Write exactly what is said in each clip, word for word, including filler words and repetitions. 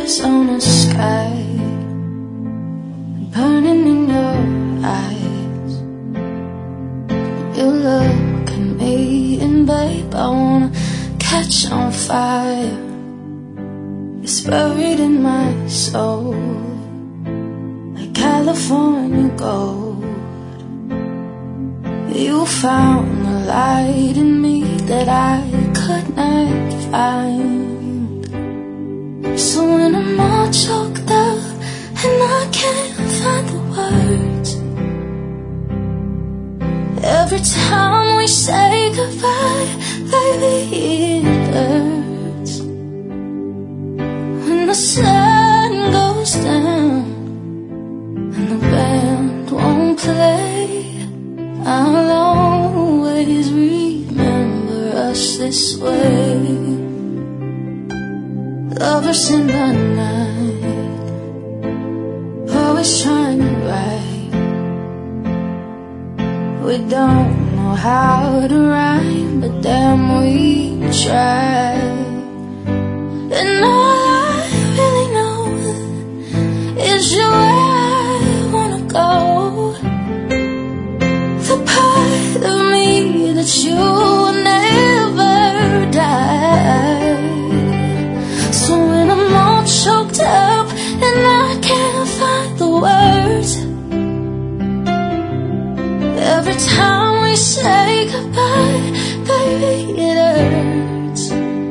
stars on the sky, burning in your eyes. You look at me and babe, I wanna catch on fire. It's buried in my soul, like California gold. You found the light in me that I could not find. So when I'm all choked up and I can't find the words, every time we say goodbye, baby, it hurts. When the sun goes down and the band won't play, I'll always remember us this way. Lovers in the night, always trying to write. We don't know how to rhyme, but damn we try. And all I really know is you're where I wanna go, the part of me that you will never die. So when I'm all choked up and I can't find the words, every time we say goodbye, baby, it hurts.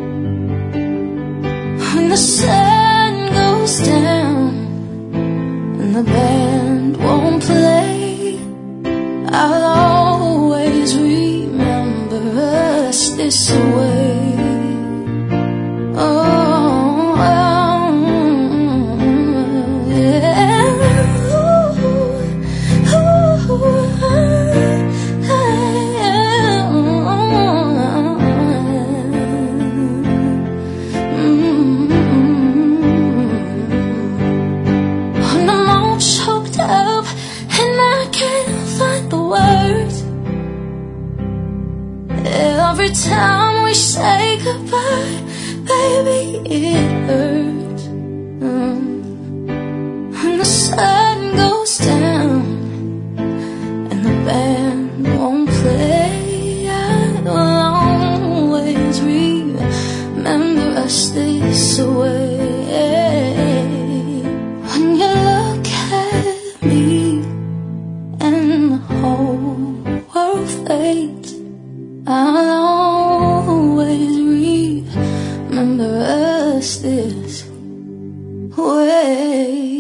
When the sun goes down and the band won't play, I'll always remember us this way. Oh, oh, yeah. Ooh, ooh, mm-hmm. When I'm all choked up and I can't find the words, every time we say goodbye, baby, it hurts. Mm. When the sun goes down and the band won't play, I'll always remember us this way. When you look at me and the whole world fades, I'll always remember us this way.